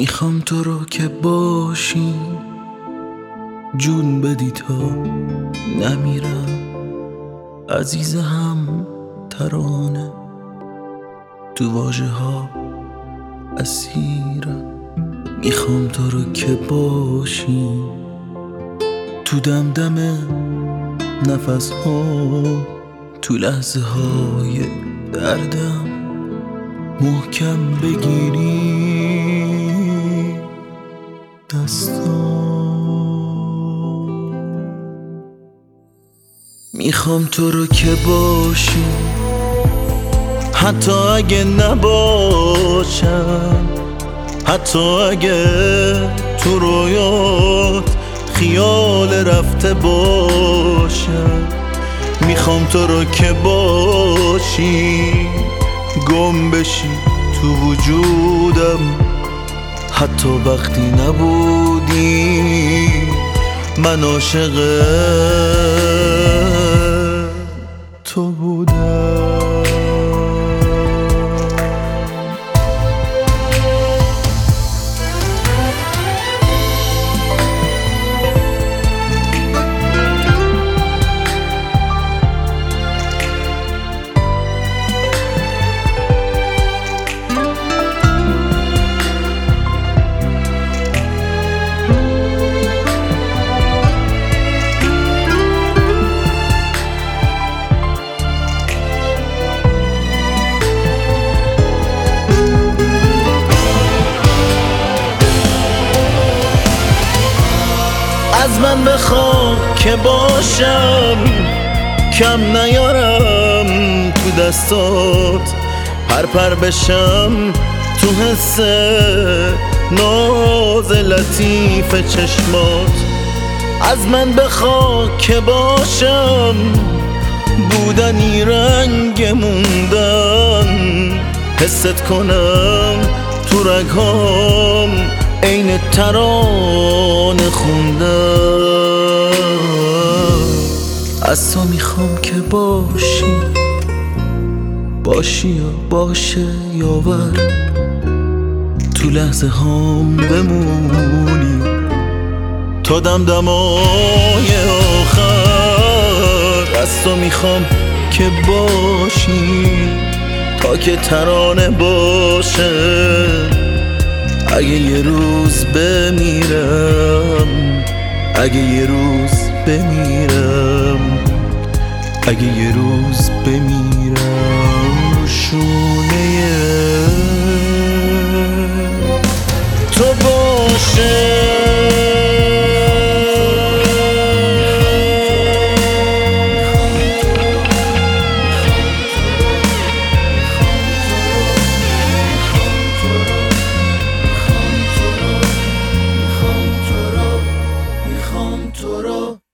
میخوام تو رو که باشی، جون بدی تا نمیرم. عزیز هم ترانه تو واژه ها اسیرم. میخوام تو رو که باشی، تو دمدم نفس ها، تو لحظه های دردم محکم بگیری دستام. میخوام تو رو که باشی، حتی اگه نباشم، حتی اگه تو رویات خیال رفته باشم. میخوام تو رو که باشی، گم بشی تو وجودم، حتی وقتی نبودی من عاشق تو بودم. از من بخوا که باشم، کم نیارم تو دستات، پر بشم تو حس ناز لطیف چشمات. از من بخوا که باشم، بودنی رنگ موندن، حست کنم تو رگهام عین ترانه خوندم. از تو میخوام که باشی، باشی یا باشه یاور، تو لحظه هام بمونی تا دمدمای آخر. از تو میخوام که باشی تا که ترانه باشه. اگه یه روز بمیرم، اگه یه روز بمیرم، اگه یه روز بمیرم، شونه تو باشه. تو رو